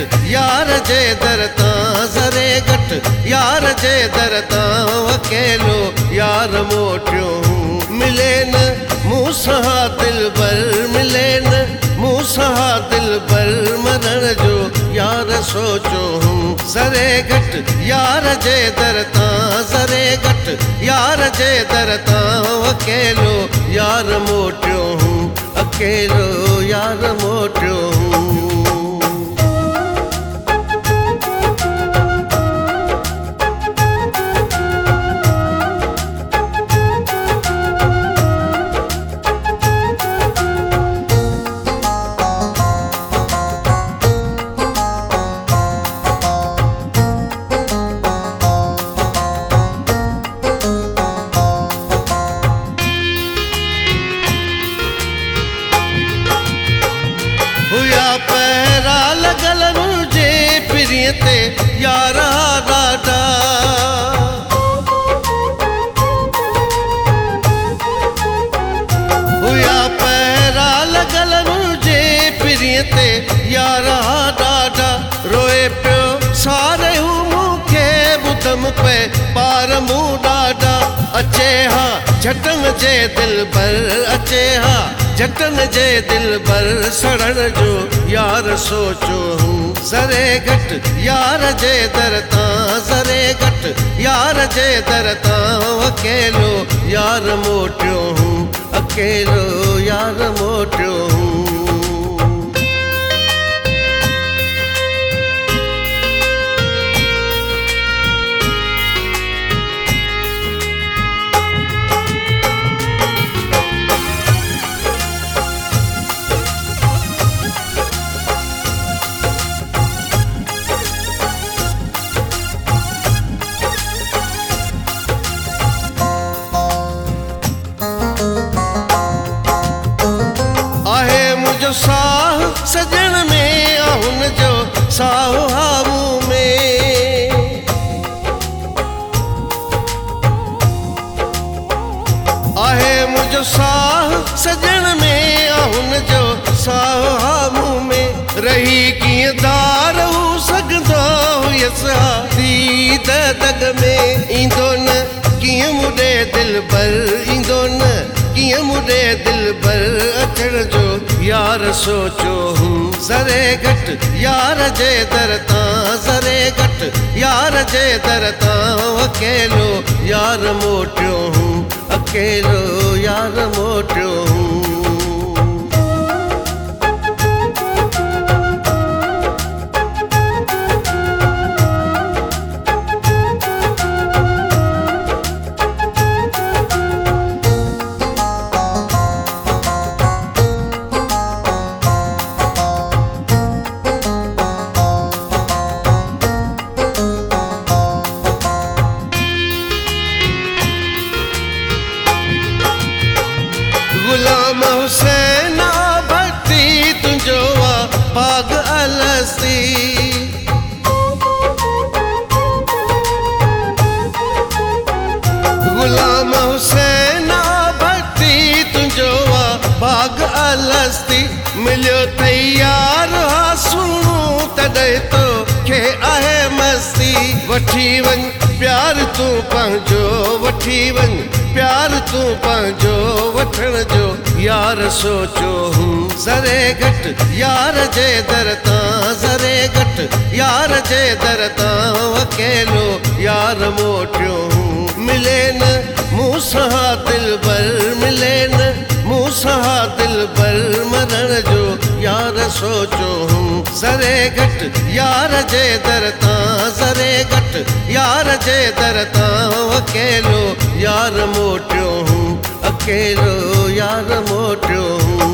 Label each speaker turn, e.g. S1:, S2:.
S1: यार जे दर तां ज़रे घट यार जे दर तां अकेलो यार मोटियो हूँ मिले न मूंसां दिलबर मिले न मूंसां दिलबर मरण जो यार सोचो हूँ ज़रे घट यार जे दर तां ज़रे घट यार जे दर तां अकेलो यार मोटियो हूँ अकेलो यार मोटियो हूँ पैरा लगल मुझे प्रिय ते यारा ॾाढा हुया पैरा लगल मुझे प्रिय ते यारा ॾाढा रोए पियो सारे हू मूंखे ॿुधम पे पार मूं ॾाढा अचे हा झटन जे दिलबर अचे हा झटन जे दिलबर सड़न जो यार सोचो हूँ ज़रे घट यार जे दर तां ज़रे घट यार जे दर तां अकेलो यार मोटियो हूँ अकेलो यार मोटियो हूँ साह सजन में हुन जो साह हामू में आहे मुझो साह सजन में हुन जो साह हामू में रही कीअं दार हू सघंदो हुयसि दीद दग में ईंदो न कीअं मुॾे दिलबर ईंदो न कीअं मुॾे दिलबर अचण जो यार सोचो हूँ ज़रे घट यार जे दर तां ज़रे घट यार जे दर तां अकेलो यार मोटियो हूँ अकेलो यार मोटियो हूँ गुलाम हुसैन भक्ति तुंहिंजो पाग अलसी गुलाम हुसैन भक्ति तुंहिंजो पाग अलसी मिलियो तैयार हा सुणू तॾहिं तो खे आहे मस्ती वठी वञ प्यार तूं पंहिंजो वठी वञ प्यार तूं पंहिंजो वठण जो यार सोचो हूँ ज़रे घट यार जे दर तां ज़रे घट यार जे दर तां अकेलो यार मोटियो हूँ मिले न मूंसां दिलबर मिले न मूंसां दिलबर मरण जो यार सोचो हूँ ज़रे घट यार जे दर तां ज़रे घट यार जे दर तां अकेलो यार मोटियो हूँ अकेलो यार मोटियो हूँ